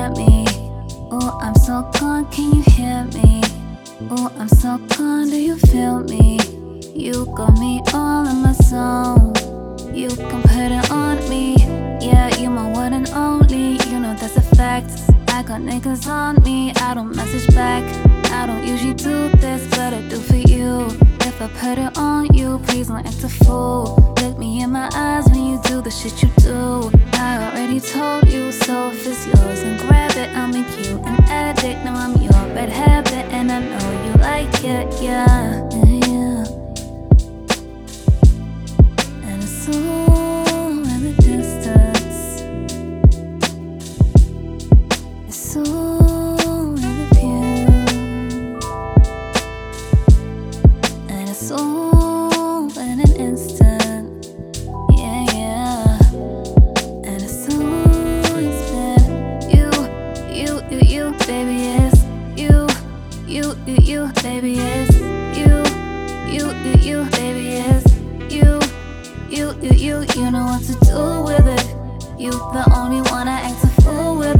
hear me? Oh, I'm so gone, can you hear me? Oh, I'm so gone, do you feel me? You got me all in my zone. You can put it on me. Yeah, you my one and only. You know that's a fact. I got niggas on me, I don't message back. I don't usually do this, but I do for you. If I put it on you, please don't act a fool. Look me in my eyes when you do the shit you do. I already told you, so if it's yours, then grab it. I'll make you an addict. Now I'm your bad habit, and I know you like it, yeah, yeah. And it's all in the distance. It's all in the view, and it's all in an instant, yeah, yeah. And it's always been you, baby, it's you, baby, it's you, baby, it's you know what to do with it. You the only one I act a fool with